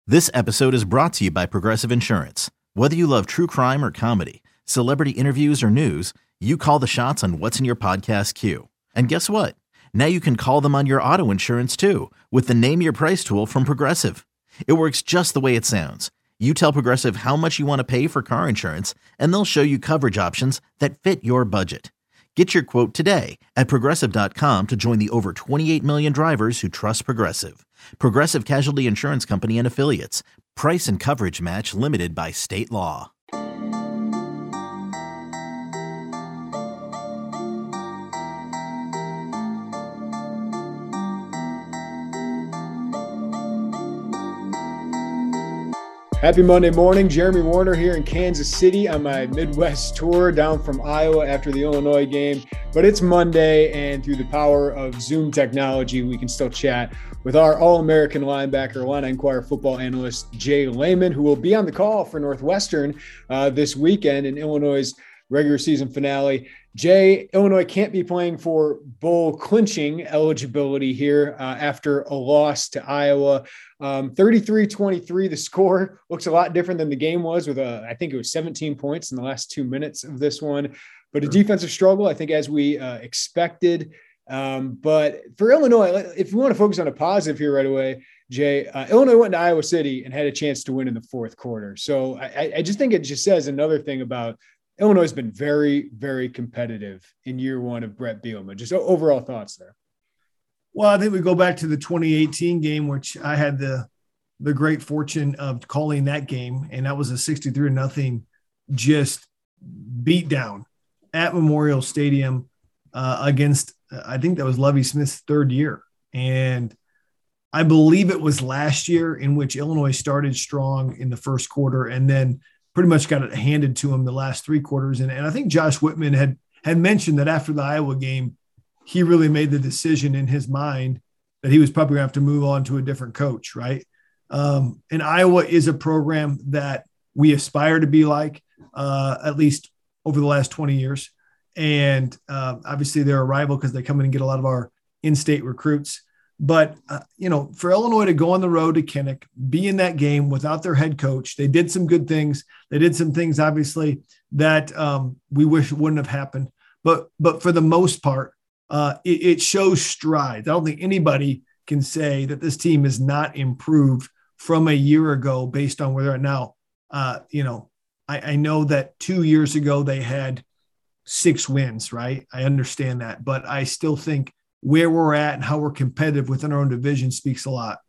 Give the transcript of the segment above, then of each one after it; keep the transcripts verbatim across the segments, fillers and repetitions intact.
This episode is brought to you by Progressive Insurance. Whether you love true crime or comedy, celebrity interviews or news, you call the shots on what's in your podcast queue. And guess what? Now you can call them on your auto insurance too with the Name Your Price tool from Progressive. It works just the way it sounds. You tell Progressive how much you want to pay for car insurance, and they'll show you coverage options that fit your budget. Get your quote today at Progressive dot com to join the over twenty-eight million drivers who trust Progressive. Progressive Casualty Insurance Company and Affiliates. Price and coverage match limited by state law. Happy Monday morning. Jeremy Warner here in Kansas City on my Midwest tour down from Iowa after the Illinois game. But it's Monday, and through the power of Zoom technology, we can still chat with our All-American linebacker, Illini Inquirer football analyst, Jay Lehman, who will be on the call for Northwestern uh, this weekend in Illinois' regular season finale. Jay, Illinois can't be playing for bowl clinching eligibility here uh, after a loss to Iowa. Um, thirty-three twenty-three, the score looks a lot different than the game was with, a, I think it was seventeen points in the last two minutes of this one. But a defensive struggle, I think, as we uh, expected. Um, but for Illinois, if we want to focus on a positive here right away, Jay, uh, Illinois went to Iowa City and had a chance to win in the fourth quarter. So I, I just think it just says another thing about Illinois has been very, very competitive in year one of Brett Bielema. Just overall thoughts there. Well, I think we go back to the twenty eighteen game, which I had the the great fortune of calling that game, and that was a sixty-three nothing just beat down at Memorial Stadium uh, against, I think that was Lovie Smith's third year. And I believe it was last year in which Illinois started strong in the first quarter and then pretty much got it handed to him the last three quarters. And, and I think Josh Whitman had had mentioned that after the Iowa game, he really made the decision in his mind that he was probably going to have to move on to a different coach, right? Um, and Iowa is a program that we aspire to be like, uh, at least over the last twenty years. And uh, obviously they're a rival because they come in and get a lot of our in-state recruits. But, uh, you know, for Illinois to go on the road to Kinnick, be in that game without their head coach, they did some good things. They did some things, obviously, that um, we wish wouldn't have happened. But but for the most part, uh, it, it shows strides. I don't think anybody can say that this team is not improved from a year ago based on where they're at now. Uh, you know, I, I know that two years ago they had six wins, right? I understand that. But I still think where we're at and how we're competitive within our own division speaks a lot.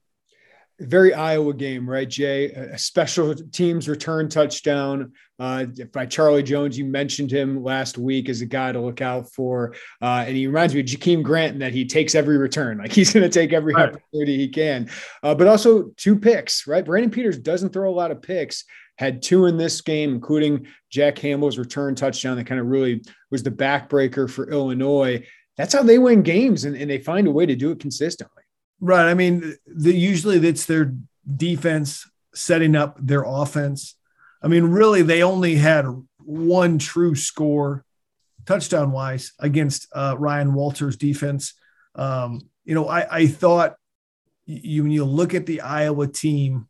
Very Iowa game, right, Jay? A special teams return touchdown uh, by Charlie Jones. You mentioned him last week as a guy to look out for. Uh, and he reminds me of Jakeem Grant in that he takes every return. Like he's going to take every right. opportunity he can. Uh, but also two picks, right? Brandon Peters doesn't throw a lot of picks. Had two in this game, including Jack Hamill's return touchdown that kind of really was the backbreaker for Illinois. That's how they win games, and, and they find a way to do it consistently. Right. I mean, the, usually it's their defense setting up their offense. I mean, really, they only had one true score touchdown-wise against uh, Ryan Walters' defense. Um, you know, I, I thought you, when you look at the Iowa team,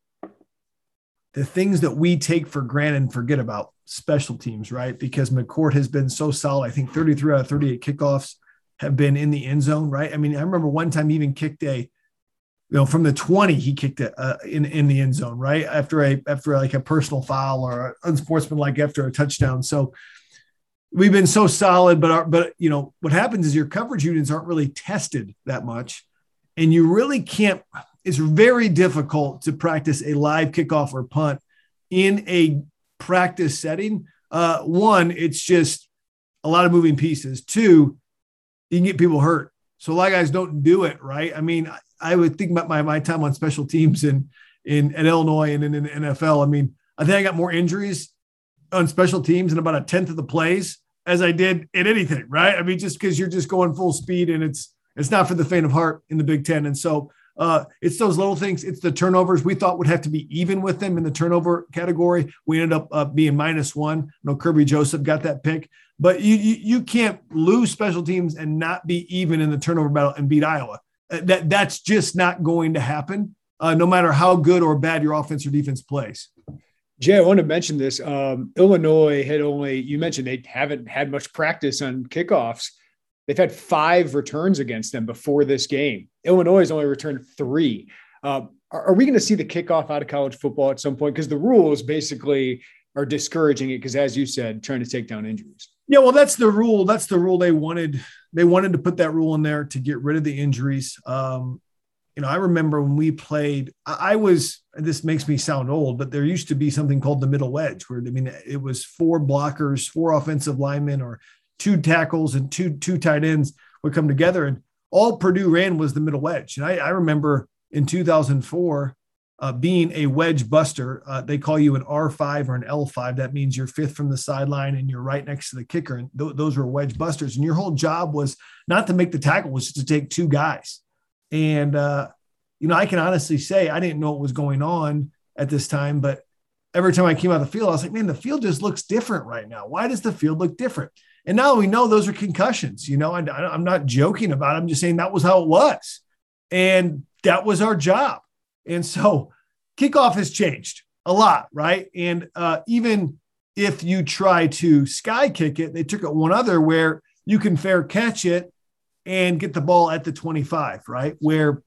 the things that we take for granted and forget about, special teams, right? Because McCourt has been so solid. I think thirty-three out of thirty-eight kickoffs have been in the end zone, right? I mean, I remember one time he even kicked a, you know, from the twenty, he kicked it uh, in, in the end zone, right? After a, after like a personal foul or unsportsmanlike after a touchdown. So we've been so solid, but, our, but, you know, what happens is your coverage units aren't really tested that much. And you really can't, it's very difficult to practice a live kickoff or punt in a practice setting. Uh, one, it's just a lot of moving pieces. Two, you can get people hurt. So a lot of guys don't do it, right? I mean, I would think about my, my time on special teams in, in at Illinois and in, in the N F L. I mean, I think I got more injuries on special teams in about a tenth of the plays as I did in anything, right? I mean, just because you're just going full speed and it's it's not for the faint of heart in the Big Ten. And so uh, it's those little things. It's the turnovers we thought would have to be even with them in the turnover category. We ended up uh, being minus one. I know Kirby Joseph got that pick. But you, you you can't lose special teams and not be even in the turnover battle and beat Iowa. That That's just not going to happen. uh, no matter how good or bad your offense or defense plays. Jay, I want to mention this. Um, Illinois had only, you mentioned they haven't had much practice on kickoffs. They've had five returns against them before this game. Illinois has only returned three. Uh, are, are we going to see the kickoff out of college football at some point? Because the rules basically are discouraging it because, as you said, trying to take down injuries. Yeah, well, that's the rule. That's the rule they wanted. They wanted to put that rule in there to get rid of the injuries. Um, you know, I remember when we played, I, I was, this makes me sound old, but there used to be something called the middle wedge where, I mean, it was four blockers, four offensive linemen, or two tackles and two, two tight ends would come together. And all Purdue ran was the middle wedge. And I, I remember in two thousand four uh, being a wedge buster. Uh, they call you an R five or an L five. That means you're fifth from the sideline and you're right next to the kicker. And th- those were wedge busters. And your whole job was not to make the tackle, was just to take two guys. And, uh, you know, I can honestly say I didn't know what was going on at this time, but every time I came out of the field, I was like, man, the field just looks different right now. Why does the field look different? And now we know those are concussions. You know, I, I'm not joking about it. I'm just saying that was how it was. And that was our job. And so kickoff has changed a lot, right? And uh, even if you try to sky kick it, they took it one other where you can fair catch it and get the ball at the twenty-five, right? Where,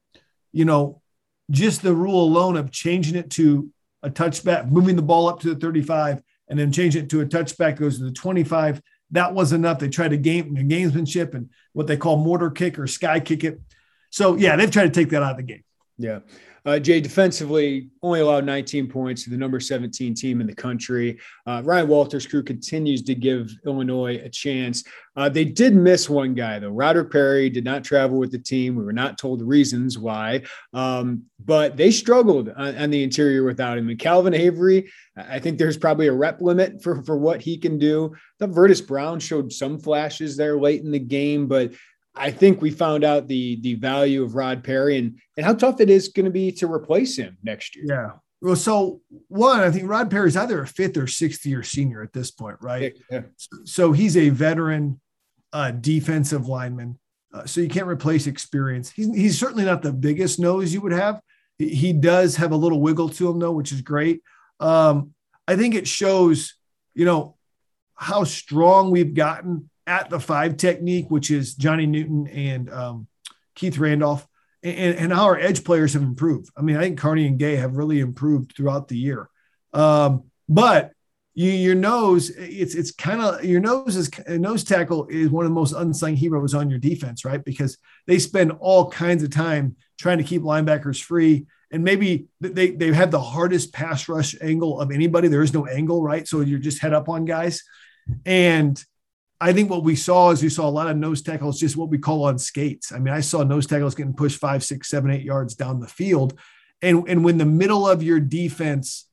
you know, just the rule alone of changing it to a touchback, moving the ball up to the thirty-five, and then changing it to a touchback goes to the twenty-five. That was enough. They tried to game gamesmanship and what they call mortar kick or sky kick it. So, yeah, they've tried to take that out of the game. Yeah. Uh, Jay, defensively, only allowed nineteen points to the number seventeen team in the country. Uh, Ryan Walters' crew continues to give Illinois a chance. Uh, they did miss one guy, though. Roderick Perry did not travel with the team. We were not told the reasons why, um, but they struggled on, on the interior without him. And Calvin Avery, I think there's probably a rep limit for, for what he can do. The Vertus Brown showed some flashes there late in the game, but I think we found out the the value of Rod Perry and, and how tough it is going to be to replace him next year. Yeah. Well, so one, I think Rod Perry's either a fifth or sixth year senior at this point, right? Yeah. So he's a veteran uh, defensive lineman. Uh, so you can't replace experience. He's, he's certainly not the biggest nose you would have. He, he does have a little wiggle to him, though, which is great. Um, I think it shows, you know, how strong we've gotten at the five technique, which is Johnny Newton and um, Keith Randolph, and, and how our edge players have improved. I mean, I think Carney and Gay have really improved throughout the year. Um, but you, your nose, it's it's kind of your nose is nose tackle is one of the most unsung heroes on your defense, right? Because they spend all kinds of time trying to keep linebackers free. And maybe they, they've had the hardest pass rush angle of anybody. There is no angle, right? So you're just head up on guys. And I think what we saw is we saw a lot of nose tackles, just what we call on skates. I mean, I saw nose tackles getting pushed five, six, seven, eight yards down the field. And, and when the middle of your defense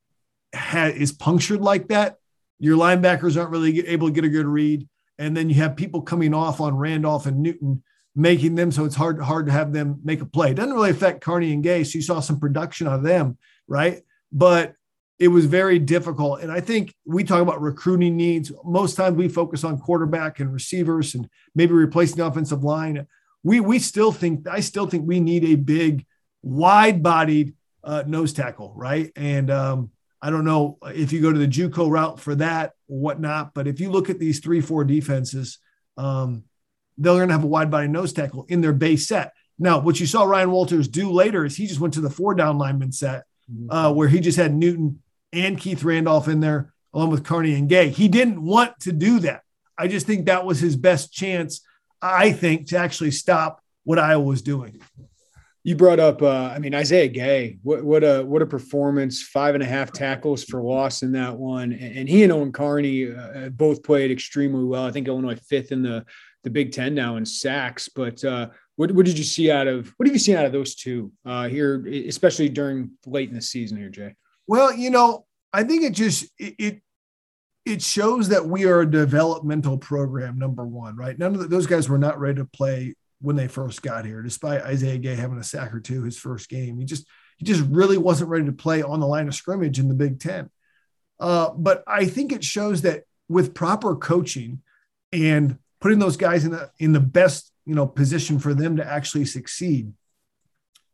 ha- is punctured like that, your linebackers aren't really able to get a good read. And then you have people coming off on Randolph and Newton, making them so it's hard, hard to have them make a play. It doesn't really affect Carney and Gay. So you saw some production out of them, right? But it was very difficult. And I think we talk about recruiting needs. Most times we focus on quarterback and receivers and maybe replacing the offensive line. We we still think, I still think we need a big, wide-bodied uh, nose tackle, right? And um, I don't know if you go to the JUCO route for that or whatnot, but if you look at these three, four defenses, um, they're going to have a wide-body nose tackle in their base set. Now, what you saw Ryan Walters do later is he just went to the four-down lineman set uh, where he just had Newton and Keith Randolph in there along with Carney and Gay. He didn't want to do that. I just think that was his best chance, I think, to actually stop what Iowa was doing. You brought up, uh, I mean, Isaiah Gay, what, what a, what a performance, five and a half tackles for loss in that one. And, and he and Owen Carney uh, both played extremely well. I think Illinois fifth in the, the Big Ten now in sacks, but uh, what, what did you see out of, what have you seen out of those two uh, here, especially during late in the season here, Jay? Well, you know, I think it just it, it it shows that we are a developmental program. Number one, right? None of the, those guys were not ready to play when they first got here, despite Isaiah Gay having a sack or two his first game. He just he just really wasn't ready to play on the line of scrimmage in the Big Ten. Uh, but I think it shows that with proper coaching and putting those guys in the in the best you know position for them to actually succeed,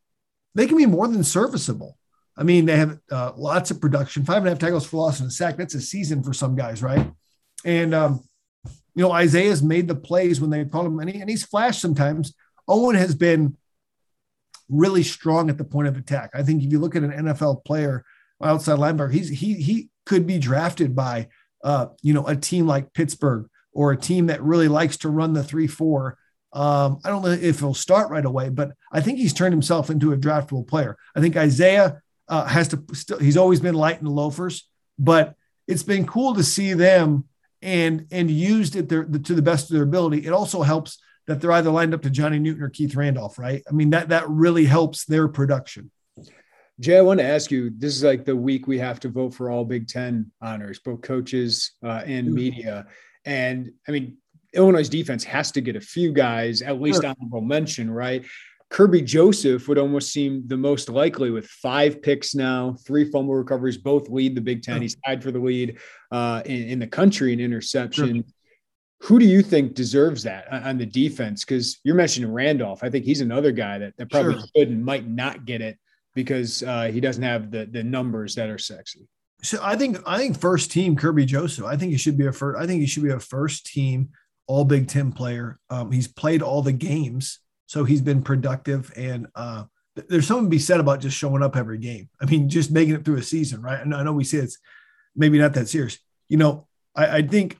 they can be more than serviceable. I mean, they have uh, lots of production, five and a half tackles for loss and a sack. That's a season for some guys, right? And, um, you know, Isaiah's made the plays when they call him, and, he, and he's flashed sometimes. Owen has been really strong at the point of attack. I think if you look at an N F L player, outside linebacker, he's he he could be drafted by uh, you know, a team like Pittsburgh or a team that really likes to run the three four. Um, I don't know if he'll start right away, but I think he's turned himself into a draftable player. I think Isaiah uh, has to still, he's always been light in the loafers, but it's been cool to see them and, and used it their, the, to the best of their ability. It also helps that they're either lined up to Johnny Newton or Keith Randolph, right? I mean, that, that really helps their production. Jay, I want to ask you, this is like the week we have to vote for all Big Ten honors, both coaches uh, and mm-hmm. media. And I mean, Illinois' defense has to get a few guys, at least sure. honorable mention, right? Kirby Joseph would almost seem the most likely with five picks now, three fumble recoveries, both lead the Big Ten. Sure. He's tied for the lead uh, in, in the country in interception. Sure. Who do you think deserves that on the defense? Because you're mentioning Randolph. I think he's another guy that, that probably sure. should and might not get it because uh, he doesn't have the the numbers that are sexy. So I think I think first team Kirby Joseph. I think he should be a first. I think he should be a first team All Big Ten player. Um, he's played all the games, so he's been productive. And uh, th- there's something to be said about just showing up every game. I mean, just making it through a season, right? And I know we say it's maybe not that serious. You know, I, I think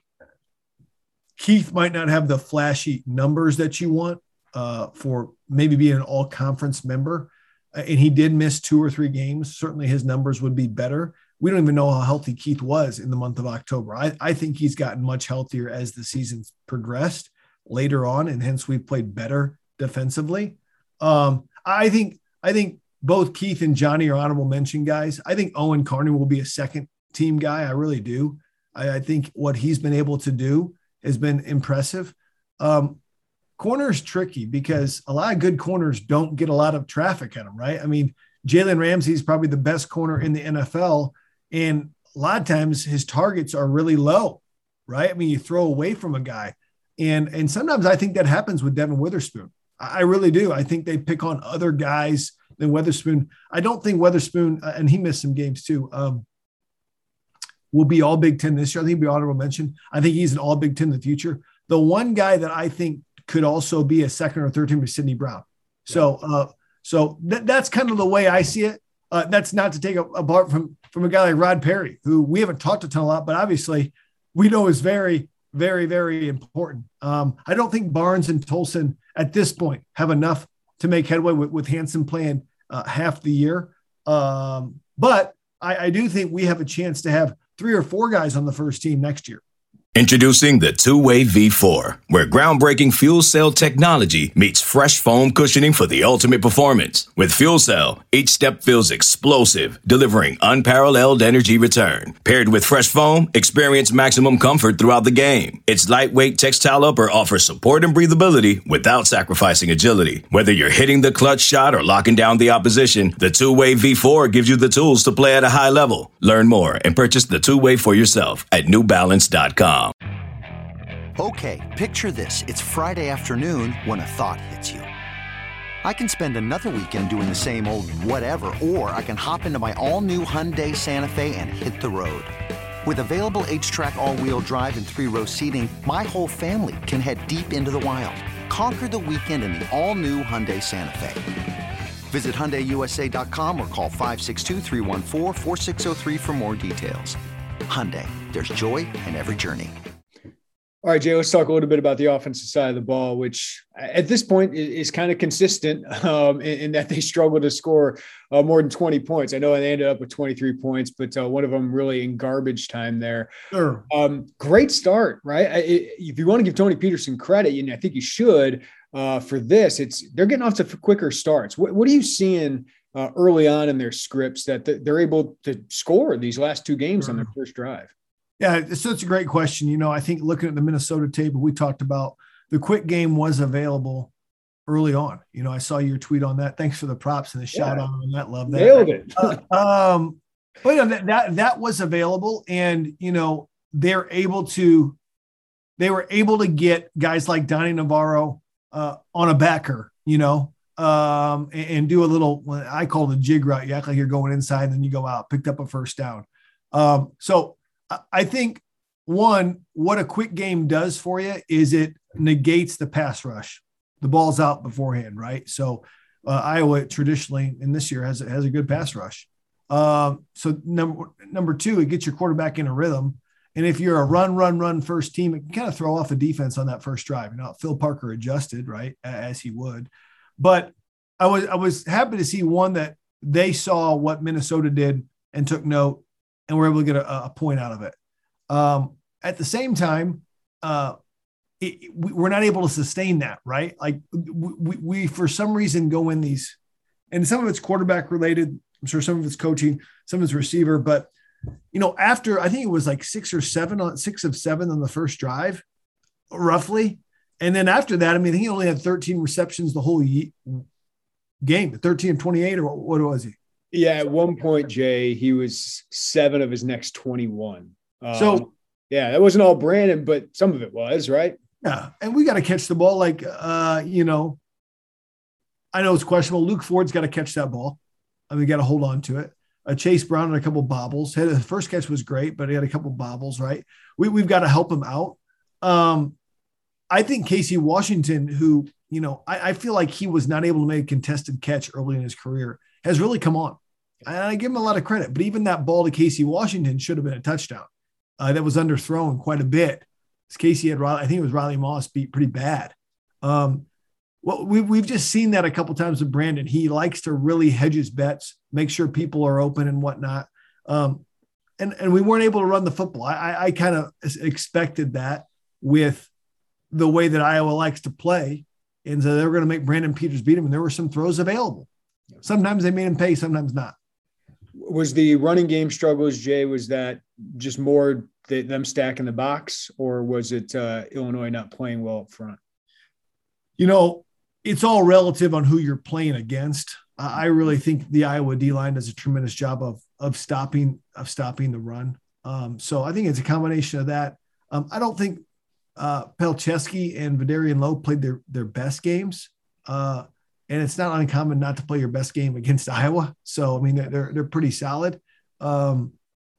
Keith might not have the flashy numbers that you want uh, for maybe being an all conference member. Uh, and he did miss two or three games. Certainly his numbers would be better. We don't even know how healthy Keith was in the month of October. I, I think he's gotten much healthier as the season's progressed later on, and hence we've played better defensively. Um, I think I think both Keith and Johnny are honorable mention guys. I think Owen Carney will be a second team guy. I really do. I, I think what he's been able to do has been impressive. Um, corner is tricky because a lot of good corners don't get a lot of traffic at them, right? I mean, Jalen Ramsey is probably the best corner in the N F L. And a lot of times his targets are really low, right? I mean, you throw away from a guy. And, and sometimes I think that happens with Devin Witherspoon. I really do. I think they pick on other guys than Witherspoon. I don't think Witherspoon, and he missed some games too, um, will be all Big Ten this year. I think he'll be honorable mention. I think he's an all Big Ten in the future. The one guy that I think could also be a second or third team is Sidney Brown. So, uh, so th- that's kind of the way I see it. Uh, that's not to take a, apart from, from a guy like Rod Perry, who we haven't talked a ton a lot, but obviously we know is very, very, very important. Um, I don't think Barnes and Tolson at this point have enough to make headway with, with Hansen playing uh, half the year. Um, but I, I do think we have a chance to have three or four guys on the first team next year. Introducing the two-way V four, where groundbreaking fuel cell technology meets fresh foam cushioning for the ultimate performance. With fuel cell, each step feels explosive, delivering unparalleled energy return. Paired with fresh foam, experience maximum comfort throughout the game. Its lightweight textile upper offers support and breathability without sacrificing agility. Whether you're hitting the clutch shot or locking down the opposition, the two-way V four gives you the tools to play at a high level. Learn more and purchase the two-way for yourself at new balance dot com. Okay, picture this. It's Friday afternoon when a thought hits you. I can spend another weekend doing the same old whatever, or I can hop into my all-new Hyundai Santa Fe and hit the road. With available H-Track all-wheel drive and three-row seating, my whole family can head deep into the wild. Conquer the weekend in the all-new Hyundai Santa Fe. Visit Hyundai U S A dot com or call five six two, three one four, four six zero three for more details. Hyundai, there's joy in every journey. All right, Jay, let's talk a little bit about the offensive side of the ball, which at this point is, is kind of consistent um, in, in that they struggle to score uh, more than twenty points. I know they ended up with twenty-three points, but uh, one of them really in garbage time there. Sure. Um, great start, right? I, if you want to give Tony Peterson credit, and I think you should uh, for this, it's they're getting off to quicker starts. What, what are you seeing uh, early on in their scripts that they're able to score these last two games sure. on their first drive? Yeah, so it's a great question. You know, I think looking at the Minnesota table, we talked about the quick game was available early on. You know, I saw your tweet on that. Thanks for the props and the shout yeah. out on that. Love that. Nailed it. uh, um, but you know, that, that that was available, and you know, they're able to they were able to get guys like Donnie Navarro uh, on a backer. You know, um, and, and do a little, what I call it a jig route. You act like you're going inside and then you go out, picked up a first down. Um, so I think one, what a quick game does for you is it negates the pass rush. The ball's out beforehand, right? So uh, Iowa traditionally, and this year has, has a good pass rush. Um, so number, number two, it gets your quarterback in a rhythm. And if you're a run, run, run first team, it can kind of throw off the defense on that first drive. You know, Phil Parker adjusted, right, as he would. But I was I was happy to see, one, that they saw what Minnesota did and took note and were able to get a, a point out of it. Um, at the same time, uh, it, we, we're not able to sustain that, right? Like we, we, for some reason, go in these, and some of it's quarterback related. I'm sure some of it's coaching, some of it's receiver, but you know, after I think it was like six or seven on six of seven on the first drive, roughly. And then after that, I mean, he only had thirteen receptions the whole ye- game, thirteen of twenty-eight, or what was he? Yeah. At one point, Jay, he was seven of his next twenty-one. Um, so yeah, that wasn't all Brandon, but some of it was, right? Yeah. And we got to catch the ball. Like, uh, you know, I know it's questionable. Luke Ford's got to catch that ball. I mean, we got to hold on to it. Uh, Chase Brown had a couple bobbles. Had, the first catch was great, but he had a couple bobbles, right? We, we've got to help him out. Um, I think Casey Washington, who, you know, I, I feel like he was not able to make a contested catch early in his career, has really come on. And I give him a lot of credit. But even that ball to Casey Washington should have been a touchdown. Uh, that was underthrown quite a bit. Casey had, I think it was Riley Moss beat pretty bad. Um, well, we, we've just seen that a couple times with Brandon. He likes to really hedge his bets, make sure people are open and whatnot. Um, and, and we weren't able to run the football. I, I, I kind of expected that with the way that Iowa likes to play. And so they were going to make Brandon Peters beat him. And there were some throws available. Sometimes they made him pay, sometimes not. Was the running game struggles, Jay, was that just more the, them stacking the box, or was it uh, Illinois not playing well up front? You know, it's all relative on who you're playing against. Uh, I really think the Iowa D-line does a tremendous job of of stopping of stopping the run. Um, so I think it's a combination of that. Um, I don't think uh, Pelcheski and Vidarian Lowe played their their best games, uh, and it's not uncommon not to play your best game against Iowa. So I mean, they're they're pretty solid. Um,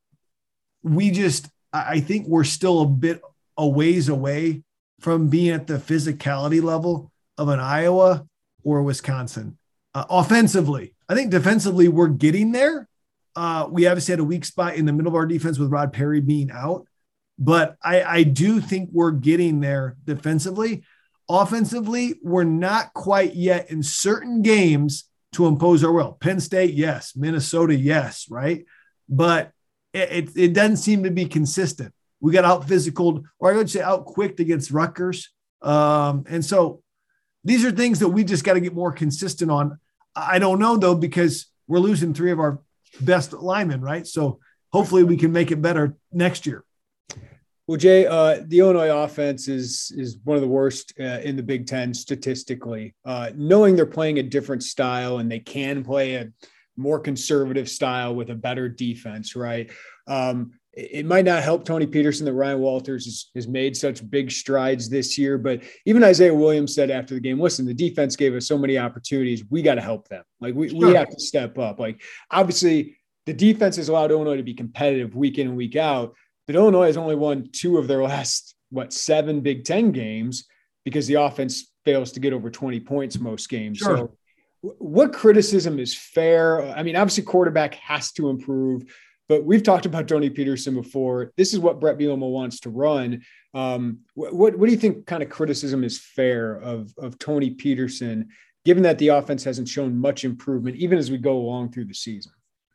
we just, I think we're still a bit a ways away from being at the physicality level of an Iowa or Wisconsin. Uh, offensively, I think defensively we're getting there. Uh, we obviously had a weak spot in the middle of our defense with Rod Perry being out, but I, I do think we're getting there defensively. Offensively, we're not quite yet in certain games to impose our will. Penn State, yes. Minnesota, yes, right? But it, it, it doesn't seem to be consistent. We got out physical, or I would say out quicked against Rutgers. Um, and so these are things that we just got to get more consistent on. I don't know, though, because we're losing three of our best linemen, right? So hopefully we can make it better next year. Well, Jay, uh, the Illinois offense is is one of the worst uh, in the Big Ten statistically. Uh, knowing they're playing a different style and they can play a more conservative style with a better defense, right? Um, it might not help Tony Peterson that Ryan Walters has, has made such big strides this year, but even Isaiah Williams said after the game, listen, the defense gave us so many opportunities. We got to help them. Like we, sure. we have to step up. Like obviously the defense has allowed Illinois to be competitive week in and week out, but Illinois has only won two of their last, what, seven Big Ten games because the offense fails to get over twenty points most games. Sure. So what criticism is fair? I mean, obviously quarterback has to improve, but we've talked about Tony Peterson before. This is what Brett Bielema wants to run. Um, what, what do you think kind of criticism is fair of, of Tony Peterson, given that the offense hasn't shown much improvement, even as we go along through the season?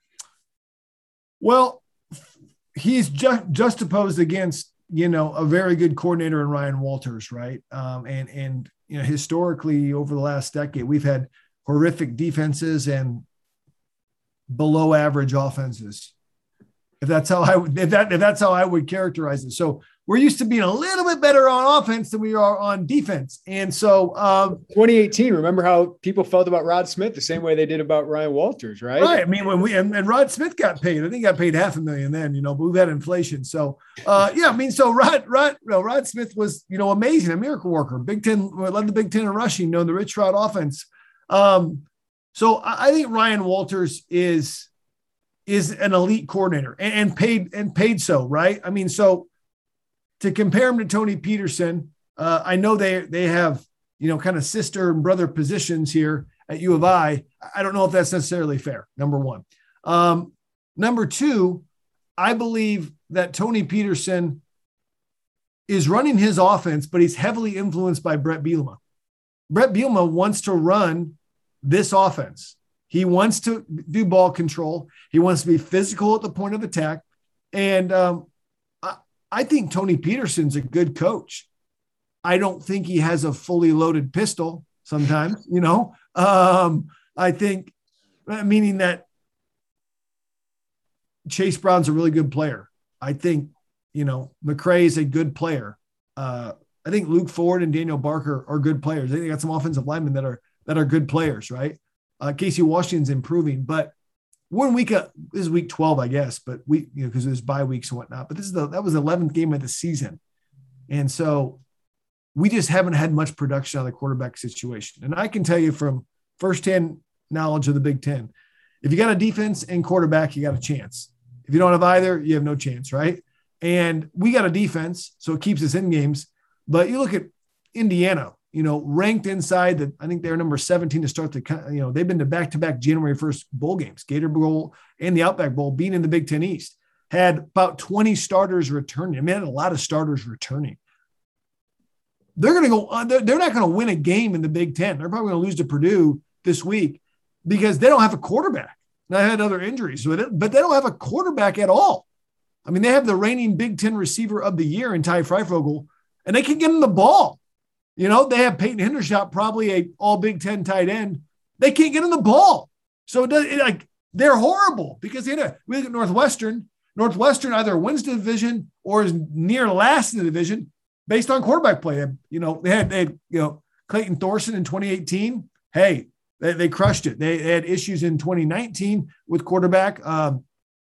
Well, he's just just opposed against, you know, a very good coordinator in Ryan Walters, right? Um, and, and, you know, historically over the last decade, we've had horrific defenses and below average offenses. If that's how I would, if that, if that's how I would characterize it. So we're used to being a little bit better on offense than we are on defense. And so um, twenty eighteen, remember how people felt about Rod Smith the same way they did about Ryan Walters, right? Right. I mean, when we, and, and Rod Smith got paid, I think he got paid half a million then, you know, but we've had inflation. So uh, yeah, I mean, so Rod, Rod, you know, Rod Smith was, you know, amazing, a miracle worker, Big Ten, led the Big Ten in rushing, you know, the Rich Rod offense. Um, so I, I think Ryan Walters is is an elite coordinator and, and paid and paid so, right? I mean, so to compare him to Tony Peterson, uh, I know they they have, you know, kind of sister and brother positions here at U of I. I don't know if that's necessarily fair, number one. Um, number two, I believe that Tony Peterson is running his offense, but he's heavily influenced by Brett Bielema. Brett Bielema wants to run this offense. He wants to do ball control. He wants to be physical at the point of attack. And um, I, I think Tony Peterson's a good coach. I don't think he has a fully loaded pistol sometimes, you know. Um, I think, meaning that Chase Brown's a really good player. I think, you know, McCray is a good player. Uh, I think Luke Ford and Daniel Barker are good players. I think they got some offensive linemen that are that are good players, right? Uh, Casey Washington's improving, but one week, uh, this is week twelve, I guess, but we, you know, because there's bye weeks and whatnot. But this is the that was the eleventh game of the season, and so we just haven't had much production on the quarterback situation. And I can tell you from firsthand knowledge of the Big Ten, if you got a defense and quarterback, you got a chance. If you don't have either, you have no chance, right? And we got a defense, so it keeps us in games. But you look at Indiana, you know, ranked inside the, I think they're number seventeen to start the, you know, they've been to back-to-back January first bowl games, Gator Bowl and the Outback Bowl, being in the Big Ten East. Had about twenty starters returning. I mean, had a lot of starters returning. They're going to go, they're not going to win a game in the Big Ten. They're probably going to lose to Purdue this week because they don't have a quarterback. Now, I had other injuries, but they don't have a quarterback at all. I mean, they have the reigning Big Ten receiver of the year in Ty Freifogel, and they can get him the ball. You know, they have Peyton Hendershot, probably a all Big Ten tight end. They can't get him the ball. So it does, it, like, they're horrible because, you know, we look at Northwestern. Northwestern either wins the division or is near last in the division based on quarterback play. You know, they had, they had you know, Clayton Thorson in twenty eighteen. Hey, they, they crushed it. They, they had issues in twenty nineteen with quarterback. Um,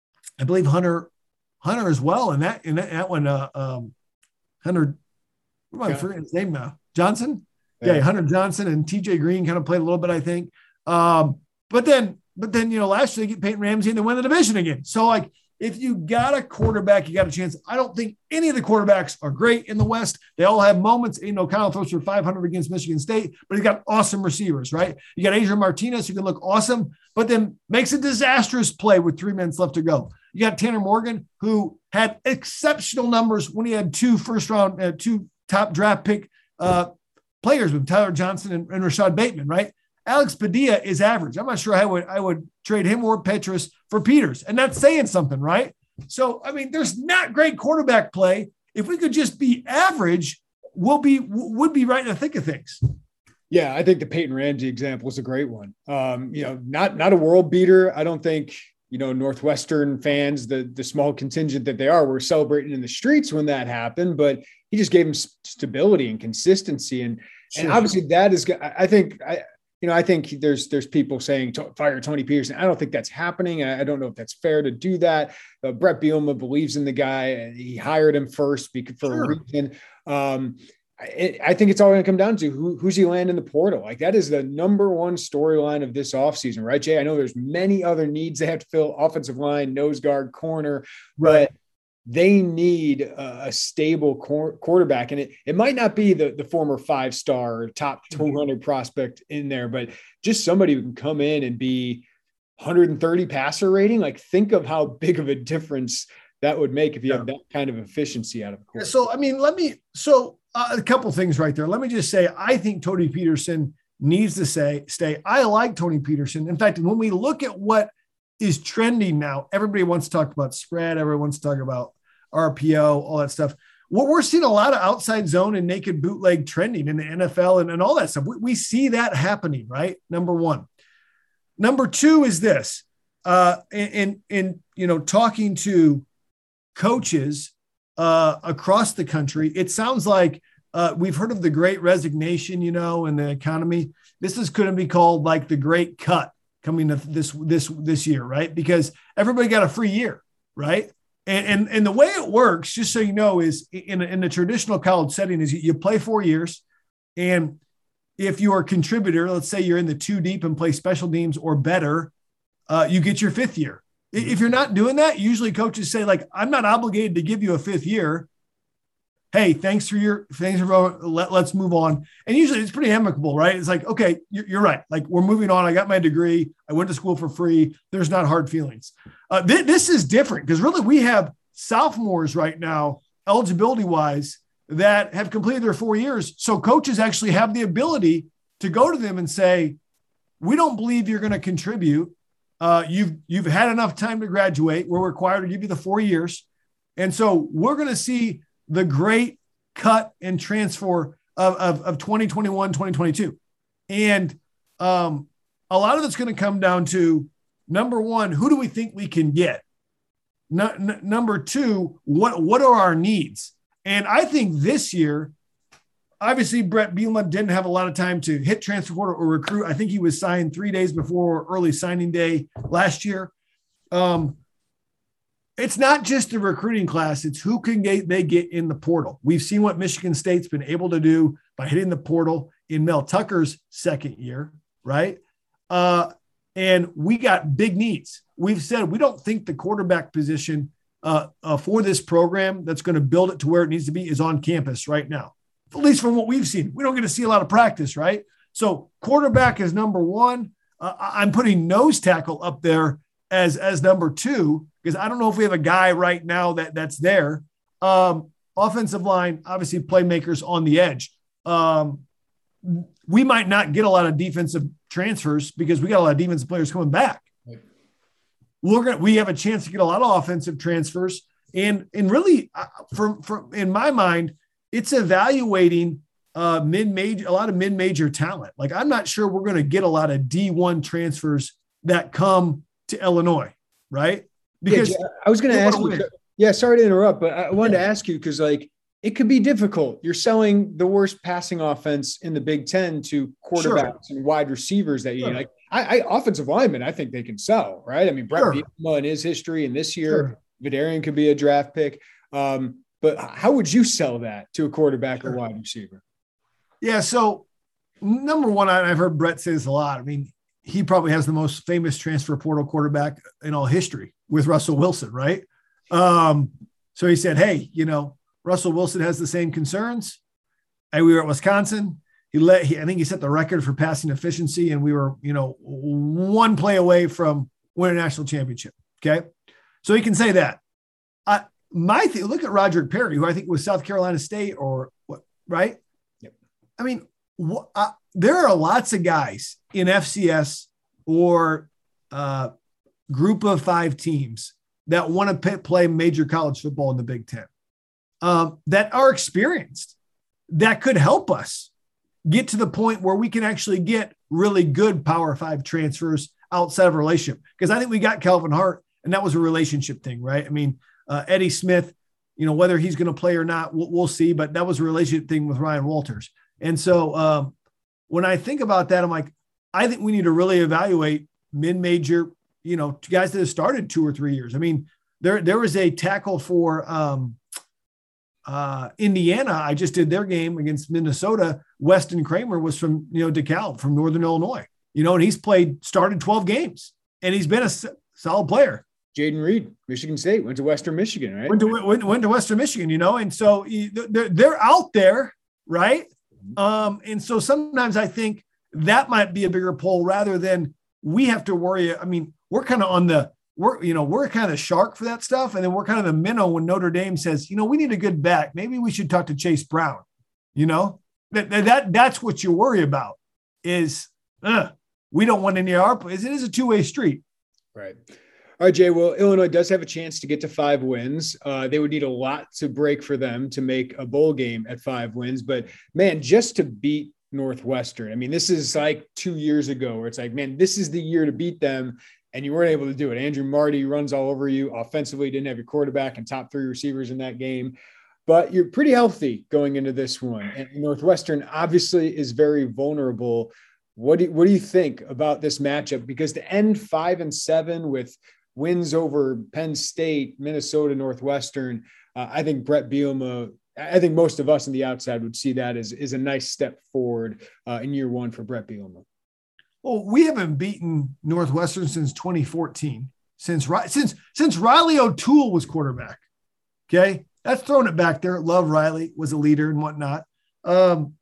I believe Hunter Hunter as well. And that, in that, that one, uh, um, Hunter, what am I forgetting his name now? Johnson? Yeah. yeah, Hunter Johnson and T J Green kind of played a little bit, I think. Um, but then, but then, you know, last year they get Peyton Ramsey and they win the division again. So, like, if you got a quarterback, you got a chance. I don't think any of the quarterbacks are great in the West. They all have moments. You know, Kyle throws for five hundred against Michigan State, but he's got awesome receivers, right? You got Adrian Martinez who can look awesome, but then makes a disastrous play with three minutes left to go. You got Tanner Morgan, who had exceptional numbers when he had two first round, uh, two top draft pick uh, players with Tyler Johnson and, and Rashad Bateman, right? Alex Padilla is average. I'm not sure I would I would trade him or Petrus for Peters, and that's saying something, right? So, I mean, there's not great quarterback play. If we could just be average, we'll be would be right in the thick of things. Yeah, I think the Peyton Ramsey example is a great one. Um, you know, not not a world beater. I don't think, you know, Northwestern fans, the the small contingent that they are, were celebrating in the streets when that happened, but he just gave them stability and consistency. And, sure. and obviously that is, I think, I, you know, I think there's, there's people saying to fire Tony Peterson. I don't think that's happening. I, I don't know if that's fair to do that. Uh, Brett Bielema believes in the guy, and he hired him first because for sure. a reason. Um, I, I think it's all going to come down to who, who's he land in the portal. Like, that is the number one storyline of this offseason, right, Jay? I know there's many other needs they have to fill: offensive line, nose guard, corner, right. But they need a, a stable cor- quarterback. And it, it might not be the, the former five-star top two hundred prospect in there, but just somebody who can come in and be one hundred thirty passer rating. Like, think of how big of a difference that would make if you yeah. have that kind of efficiency out of the course. So, I mean, let me, so uh, a couple things right there. Let me just say, I think Tony Peterson needs to say, stay. I like Tony Peterson. In fact, when we look at what is trending now, everybody wants to talk about spread. Everyone wants to talk about R P O, all that stuff. What we're seeing a lot of outside zone and naked bootleg trending in the N F L and, and all that stuff. We, we see that happening, right? Number one. Number two is this, uh, in, in, in you know, talking to coaches uh, across the country, it sounds like uh, we've heard of the Great Resignation, you know, in the economy. This is going to be called like the Great Cut coming to this this this year, right? Because everybody got a free year, right? And, and, and the way it works, just so you know, is in a, in a traditional college setting is you, you play four years and if you're a contributor, let's say you're in the two deep and play special teams or better, uh, you get your fifth year. If you're not doing that, usually coaches say, like, I'm not obligated to give you a fifth year. Hey, thanks for your, thanks for, let, let's move on. And usually it's pretty amicable, right? It's like, okay, you're, you're right. Like, we're moving on. I got my degree. I went to school for free. There's not hard feelings. Uh, th- this is different because really we have sophomores right now, eligibility wise, that have completed their four years. So coaches actually have the ability to go to them and say, we don't believe you're going to contribute. Uh, you've, you've had enough time to graduate. We're required to give you the four years. And so we're going to see the great cut and transfer of, of, of twenty twenty-one, twenty twenty-two. And um, a lot of it's going to come down to, number one, who do we think we can get? No, n- number two, what, what are our needs? And I think this year, obviously, Brett Bielema didn't have a lot of time to hit transfer portal or recruit. I think he was signed three days before early signing day last year. Um, it's not just the recruiting class. It's who can get, they get in the portal. We've seen what Michigan State's been able to do by hitting the portal in Mel Tucker's second year, right? Uh, and we got big needs. We've said we don't think the quarterback position Uh, uh, for this program that's going to build it to where it needs to be is on campus right now, at least from what we've seen. We don't get to see a lot of practice, right? So quarterback is number one. Uh, I'm putting nose tackle up there as, as number two, because I don't know if we have a guy right now that that's there. Um, offensive line, obviously playmakers on the edge. Um, we might not get a lot of defensive transfers because we got a lot of defensive players coming back. We're gonna, we have a chance to get a lot of offensive transfers. And, and really, uh, from, from in my mind, it's evaluating uh, mid-major, a lot of mid-major talent. Like, I'm not sure we're going to get a lot of D one transfers that come to Illinois, right? Because yeah, I was going to ask you, win. yeah, sorry to interrupt, but I wanted yeah. to ask you, because like, it could be difficult. You're selling the worst passing offense in the Big Ten to quarterbacks sure. and wide receivers that you sure. like. I, I offensive linemen, I think they can sell, right? I mean, Brett sure. Bielema and his history, and this year, sure. Vidarian could be a draft pick. Um, but how would you sell that to a quarterback sure. or wide receiver? Yeah. So number one, I've heard Brett say this a lot. I mean, he probably has the most famous transfer portal quarterback in all history with Russell Wilson, right? Um, so he said, hey, you know, Russell Wilson has the same concerns. Hey, we were at Wisconsin. He let, he, I think he set the record for passing efficiency, and we were, you know, one play away from winning a national championship. Okay. So he can say that. Uh, my thing, look at Roderick Perry, who I think was South Carolina State or what, right? Yep. I mean, wh- uh, there are lots of guys in F C S or uh, group of five teams that want to p- play major college football in the Big Ten um, that are experienced, that could help us get to the point where we can actually get really good Power Five transfers outside of a relationship. Because I think we got Calvin Hart, and that was a relationship thing, right? I mean, uh, Eddie Smith, you know, whether he's going to play or not, we'll, we'll see. But that was a relationship thing with Ryan Walters. And so um, when I think about that, I'm like, I think we need to really evaluate mid-major, you know, guys that have started two or three years. I mean, there there was a tackle for um, uh, Indiana. I just did their game against Minnesota. Weston Kramer was from, you know, DeKalb, from Northern Illinois, you know, and he's played, started twelve games, and he's been a s- solid player. Jaden Reed, Michigan State, went to Western Michigan, right? Went to, went, went to Western Michigan, you know, and so they're, they're out there, right? Um, and so sometimes I think that might be a bigger pull rather than we have to worry. I mean, we're kind of on the, we're, you know, we're kind of shark for that stuff. And then we're kind of the minnow when Notre Dame says, you know, we need a good back. Maybe we should talk to Chase Brown, you know, that, that that's what you worry about is uh, we don't want any of our, it is a two-way street. Right. All right, Jay. Well, Illinois does have a chance to get to five wins. Uh, they would need a lot to break for them to make a bowl game at five wins. But, man, just to beat Northwestern, I mean, this is like two years ago where it's like, man, this is the year to beat them, and you weren't able to do it. Andrew Marty runs all over you. Offensively, didn't have your quarterback and top three receivers in that game. But you're pretty healthy going into this one. And Northwestern obviously is very vulnerable. What do, what do you think about this matchup? Because to end five and seven with wins over Penn State, Minnesota, Northwestern, uh, I think Brett Bielema I think most of us on the outside would see that as, as a nice step forward uh, in year one for Bret Bielema. Well, we haven't beaten Northwestern since twenty fourteen, since since since Riley O'Toole was quarterback. Okay, that's throwing it back there. Love Riley, was a leader and whatnot. Um,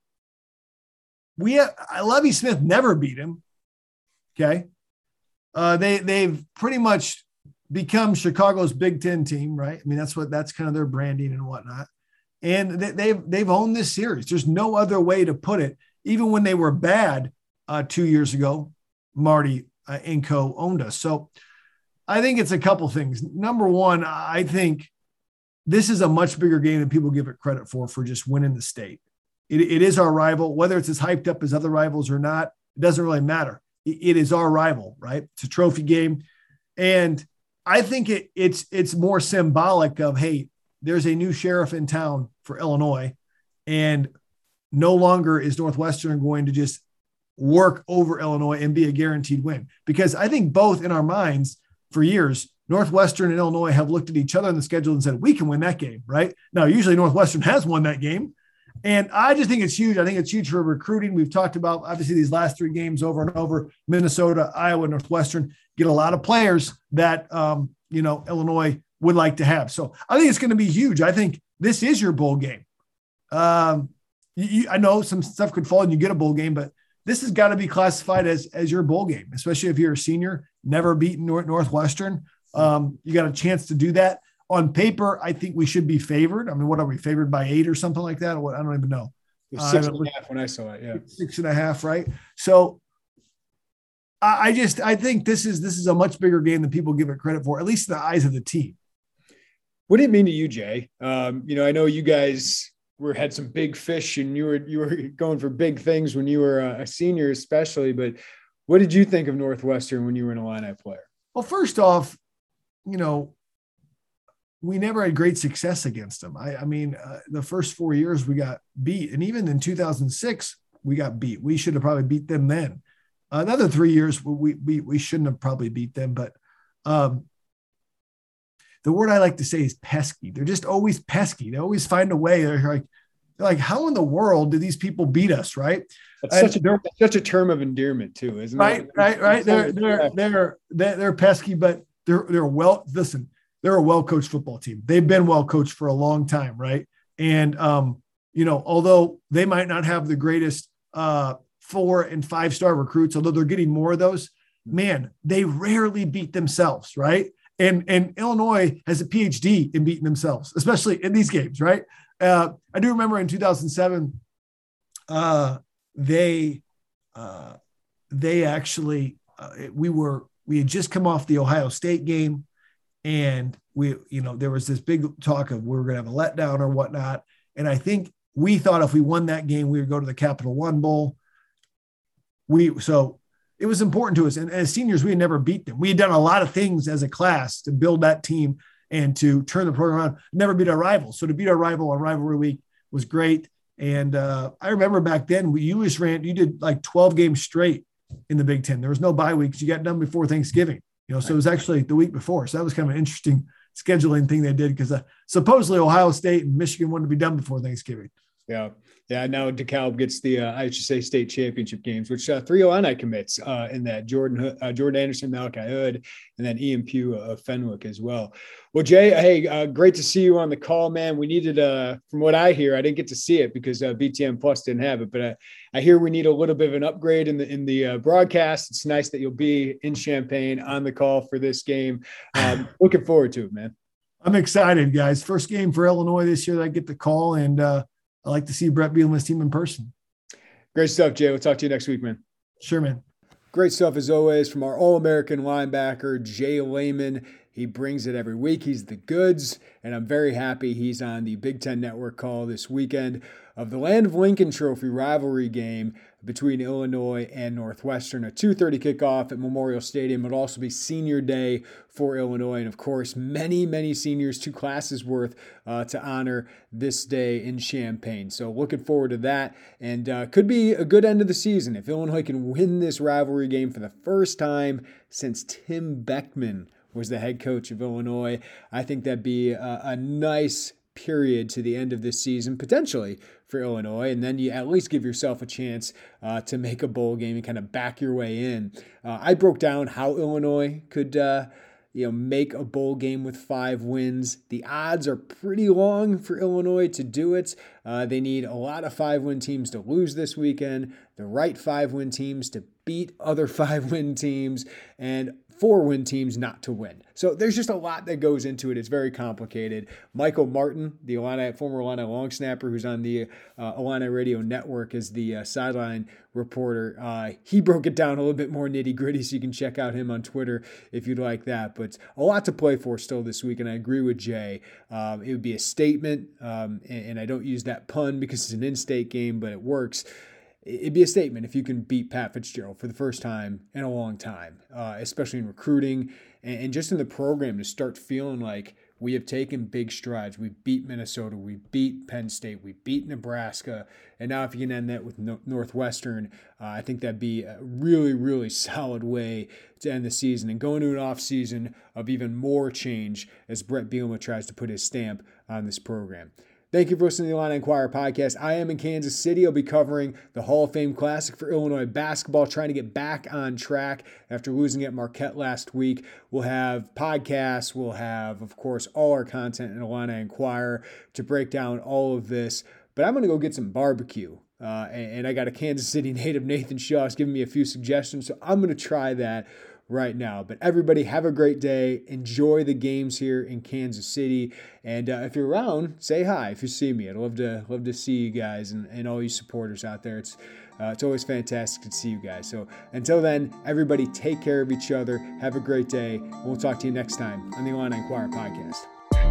we have, Lovie Smith never beat him. Okay, uh, they they've pretty much become Chicago's Big Ten team, right? I mean, that's what that's kind of their branding and whatnot. And they, they've they've owned this series. There's no other way to put it. Even when they were bad uh, two years ago, Marty uh, and co owned us. So I think it's a couple things. Number one, I think this is a much bigger game than people give it credit for, for just winning the state. It, it is our rival. Whether it's as hyped up as other rivals or not, it doesn't really matter. It, it is our rival, right? It's a trophy game. And I think it, it's it's more symbolic of, hey, there's a new sheriff in town for Illinois, and no longer is Northwestern going to just work over Illinois and be a guaranteed win. Because I think both in our minds for years, Northwestern and Illinois have looked at each other on the schedule and said, we can win that game, right? Now, usually Northwestern has won that game. And I just think it's huge. I think it's huge for recruiting. We've talked about, obviously, these last three games over and over, Minnesota, Iowa, Northwestern, get a lot of players that, um, you know, Illinois would like to have. So I think it's going to be huge. I think this is your bowl game. Um, you, you, I know some stuff could fall and you get a bowl game, but this has got to be classified as, as your bowl game, especially if you're a senior, never beaten North, Northwestern. Um, you got a chance to do that. On paper, I think we should be favored. I mean, what are we, favored by eight or something like that? What, I don't even know. Six uh, and a half when I saw it, yeah. Six and a half, right? So I, I just I think this is this is a much bigger game than people give it credit for, at least in the eyes of the team. What did it mean to you, Jay? Um, you know, I know you guys were had some big fish, and you were you were going for big things when you were a, a senior, especially. But what did you think of Northwestern when you were an Illini player? Well, first off, you know, we never had great success against them. I, I mean, uh, the first four years we got beat, and even in two thousand six we got beat. We should have probably beat them then. Uh, another three years we we we shouldn't have probably beat them, but. Um, The word I like to say is pesky. They're just always pesky. They always find a way. They're like, they're like, how in the world do these people beat us, right? That's such a, that's such a term of endearment too, isn't right, it? Right, right, right. They're they're they're they're they're pesky, but they're they're well. Listen, they're a well-coached football team. They've been well-coached for a long time, right? And um, you know, although they might not have the greatest uh four and five-star recruits, although they're getting more of those, man, they rarely beat themselves, right? And, and Illinois has a P H D in beating themselves, especially in these games, right? Uh, I do remember in two thousand seven, uh, they uh, they actually uh, we were we had just come off the Ohio State game, and we you know there was this big talk of we were going to have a letdown or whatnot, and I think we thought if we won that game we would go to the Capital One Bowl. We so. It was important to us. And as seniors, we had never beat them. We had done a lot of things as a class to build that team and to turn the program around, never beat our rival. So to beat our rival on rivalry week was great. And uh, I remember back then, we, you just ran, you did like twelve games straight in the Big Ten. There was no bye weeks. You got done before Thanksgiving, you know, so it was actually the week before. So that was kind of an interesting scheduling thing they did because uh, supposedly Ohio State and Michigan wanted to be done before Thanksgiving. Yeah. Yeah. Now DeKalb gets the, uh, I should say, state championship games, which uh, three Illini commits uh, in that Jordan, uh, Jordan Anderson, Malachi Hood, and then Ian Pugh of Fenwick as well. Well, Jay, hey, uh, great to see you on the call, man. We needed, uh, from what I hear, I didn't get to see it because uh, B T N Plus didn't have it, but uh, I hear we need a little bit of an upgrade in the in the uh, broadcast. It's nice that you'll be in Champaign on the call for this game. Um, looking forward to it, man. I'm excited, guys. First game for Illinois this year that I get the call, and uh, I like to see Bret Bielema's team in person. Great stuff, Jay. We'll talk to you next week, man. Sure, man. Great stuff as always from our All-American linebacker, Jay Lehman. He brings it every week. He's the goods, and I'm very happy he's on the Big Ten Network call this weekend of the Land of Lincoln Trophy rivalry game between Illinois and Northwestern. A two thirty kickoff at Memorial Stadium. It'll also be senior day for Illinois. And, of course, many, many seniors, two classes worth uh, to honor this day in Champaign. So looking forward to that. And uh, could be a good end of the season if Illinois can win this rivalry game for the first time since Tim Beckman was the head coach of Illinois. I think that'd be a, a nice period to the end of this season, potentially for Illinois, and then you at least give yourself a chance uh, to make a bowl game and kind of back your way in. Uh, I broke down how Illinois could uh, you know, make a bowl game with five wins. The odds are pretty long for Illinois to do it. Uh, they need a lot of five-win teams to lose this weekend, the right five-win teams to beat other five-win teams, and four-win teams not to win. So there's just a lot that goes into it. It's very complicated. Michael Martin, the Illini, former Illini long snapper who's on the uh, Illini Radio Network as the uh, sideline reporter, uh, he broke it down a little bit more nitty-gritty, so you can check out him on Twitter if you'd like that. But a lot to play for still this week, and I agree with Jay. Um, it would be a statement, um, and, and I don't use that pun because it's an in-state game, but it works. It'd be a statement if you can beat Pat Fitzgerald for the first time in a long time, uh, especially in recruiting and, and just in the program to start feeling like we have taken big strides. We beat Minnesota, we beat Penn State, we beat Nebraska, and now if you can end that with no- Northwestern, uh, I think that'd be a really, really solid way to end the season and go into an off season of even more change as Brett Bielema tries to put his stamp on this program. Thank you for listening to the Illini Inquirer podcast. I am in Kansas City. I'll be covering the Hall of Fame Classic for Illinois basketball, trying to get back on track after losing at Marquette last week. We'll have podcasts. We'll have, of course, all our content in Illini Inquirer to break down all of this. But I'm going to go get some barbecue. Uh, and, and I got a Kansas City native, Nathan Shaw, is giving me a few suggestions. So I'm going to try that right now. But everybody have a great day. Enjoy the games here in Kansas City. And uh, if you're around, say hi if you see me. I'd love to love to see you guys and, and all you supporters out there. It's uh, it's always fantastic to see you guys. So until then, everybody take care of each other. Have a great day. We'll talk to you next time on the Illini Inquirer podcast.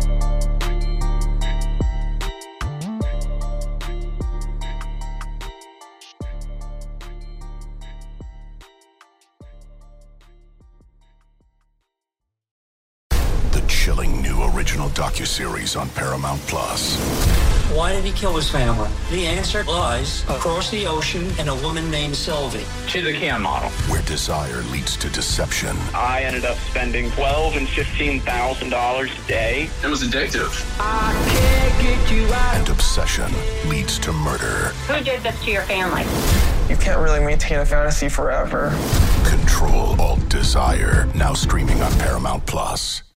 Chilling new original docuseries on Paramount Plus. Why did he kill his family? The answer lies across the ocean in a woman named Sylvie. She's a Can model. Where desire leads to deception. I ended up spending twelve and fifteen thousand dollars a day. It was addictive. I can't get you out. And obsession leads to murder. Who did this to your family? You can't really maintain a fantasy forever. Control Alt Desire. Now streaming on Paramount Plus.